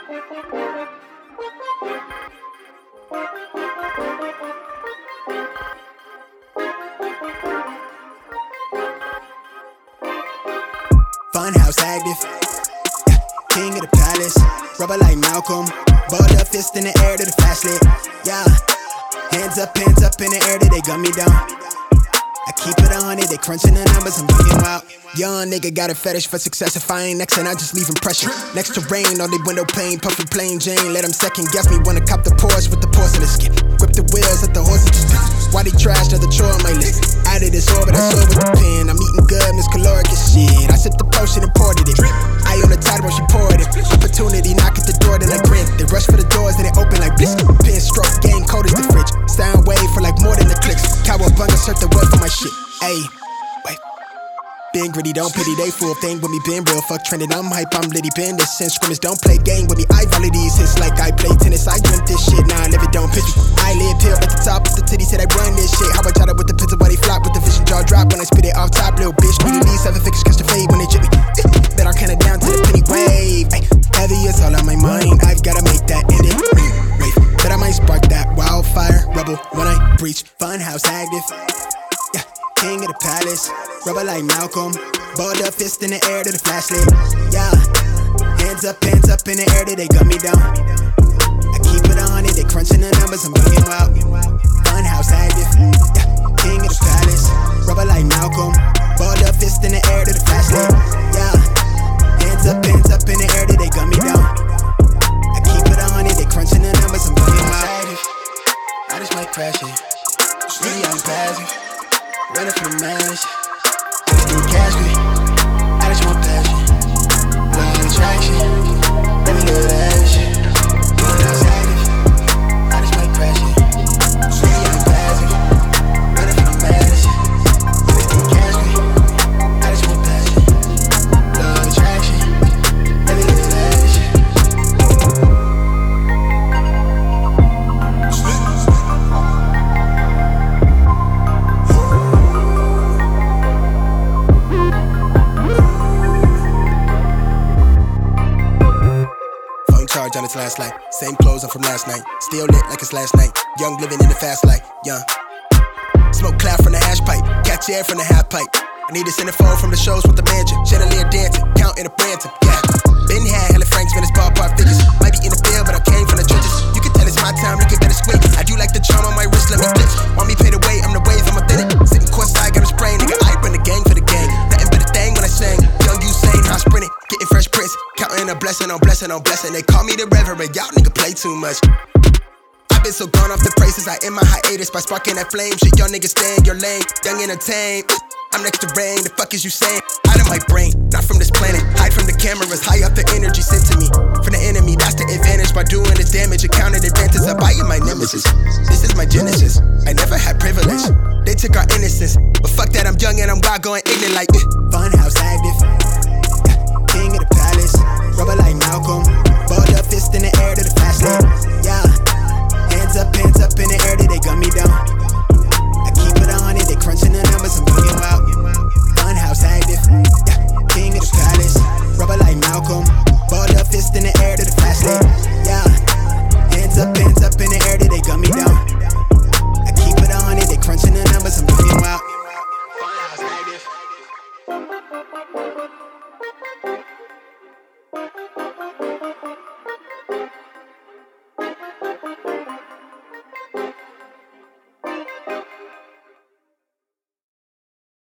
Funhouse active, yeah, king of the palace. Rubber like Malcolm, balled up fist in the air to the fast lit. Yeah, hands up in the air till they gun me down. I keep it 100, they crunching the numbers, I'm bringing out. Young nigga got a fetish for success. If I ain't next, then I just leave impression. Next to rain on the window pane, puffin' plain Jane. Let them second guess me, wanna cop the Porsche with the porcelain skin. Grip the wheels, let the horses just spin. Why they trash, another chore on my list. Out of this orbit, I soar with the pen. I'm eating good, Miss Caloric as shit. I sipped the potion and poured it in. I on the tide when she poured it. Opportunity, knock at the door, then I grin. They rush for the doors, then they open like bliss. Pin stroke, game cold as the fridge. Sound wave for like more than the clicks. Cowabunga, surf the world for my shit. Ayy, wait. Been gritty, don't pity, they full thing with me, been real, fuck trending, I'm hype, I'm litty, been this since scrimmage, don't play game with me, I volley these hits like I play tennis, I drink this shit, now I live it, don't pitch me, I live pill at the top of the titty, said I run this shit, how I jot it with the pizza, why they flop with the vision, jaw drop when I spit it off top, little bitch, need at least 7 figures, catch the fade when they jit me, bet I'll count it down to the penny wave, ay, heavy is all on my mind, I've gotta make that end it, wait, bet I might spark that wildfire, rebel when I breach, Funhouse active. King of the palace, rubber like Malcolm, balled up fist in the air to the flashlight. Yeah, hands up in the air till they gun me down. I keep it 100, they crunching the numbers, I'm bringing out. Funhouse active, yeah, king of the palace, rubber like Malcolm, balled up fist in the air to the flashlight. Yeah, hands up in the air till they gun me down. I keep it 100, they crunching the numbers, I'm bringing out. I just might crash it, really I'm passing. Running for the manage, still cash me. I just want passion, love attraction. Let me live that shit. Funhouse active, I just might crash it. Really I'm passing, running for the manage, still cash me. I just want passion, love attraction. Let me live that shit. Charge on its last light. Same clothes I'm from last night. Still lit like it's last night. Young living in the fast life. Young. Smoke cloud from the ash pipe. Catch air from the half pipe. I need a centerfold from the shows with the mansion. Chandelier dancing. Counting a Branton. Yeah. Been had hella Franks, man, it's ballpark figures. Might be in the field, but I came from the trenches. You can tell it's my time, look at that it's quick. I do like the charm on my wrist, let me glitch. Want me pay the way, I'm the wave, I'm authentic. Sitting courtside, got a sprain, nigga. I run the gang for the gang. Nothing but a thing when I sing. Young Usain, I sprint it. Getting fresh prints. Counting a blessing on blessing on blessing. They call me the reverend, y'all nigga play too much. I've been so gone off the braces, I end my hiatus by sparking that flame. Shit, y'all niggas stay in your lane. Young entertained. I'm next to rain, the fuck is you saying? Out of my brain, not from this planet. Hide from the cameras, high up the energy sent to me. From the enemy, that's the advantage. By doing the damage, accounted advances. I buy you my nemesis. This is my genesis. I never had privilege. They took our innocence. But fuck that, I'm young and I'm wild, going ignorant like Funhouse active, yeah, king of the palace, rubber like Malcolm, balled up fist in the air to the flashlight. Yeah, hands up in the air till they gun me down. I keep it 100, they crunching the numbers, I'm bringing out. Funhouse active, yeah, king of the palace, rubber like Malcolm.